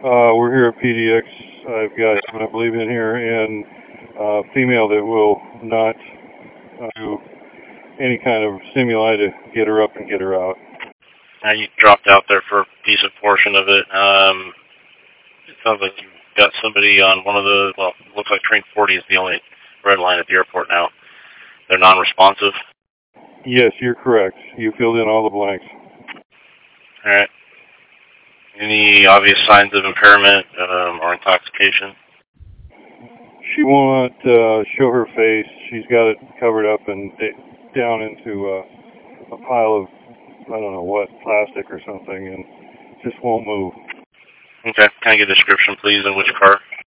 We're here at PDX. I've got, I believe, in here, and a female that will not do any kind of stimuli to get her up and get her out. You dropped out there for a decent portion of it. It sounds like you've got somebody on one of the, well, it looks like train 40 is the only red line at the airport now. They're non-responsive? Yes, you're correct. You filled in all the blanks. All right. Any obvious signs of impairment or intoxication? She won't show her face. She's got it covered up and down into a pile of, I don't know what, plastic or something, and just won't move. Okay. Can I get a description, please, in which car?